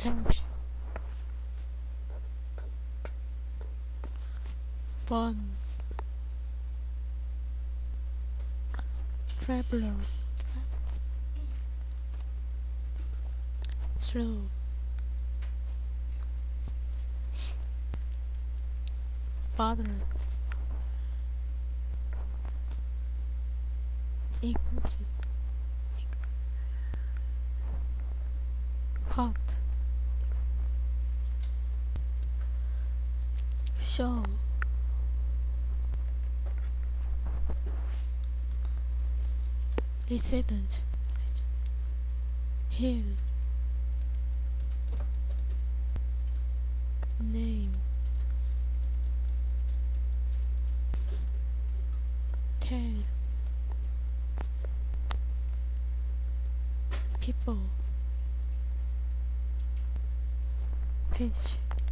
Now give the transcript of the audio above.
Tension. Fun. Traveler. Slow. Father. Inclusive. Hot. Show. Descendant. Hill. Name. Tail. People. Fish.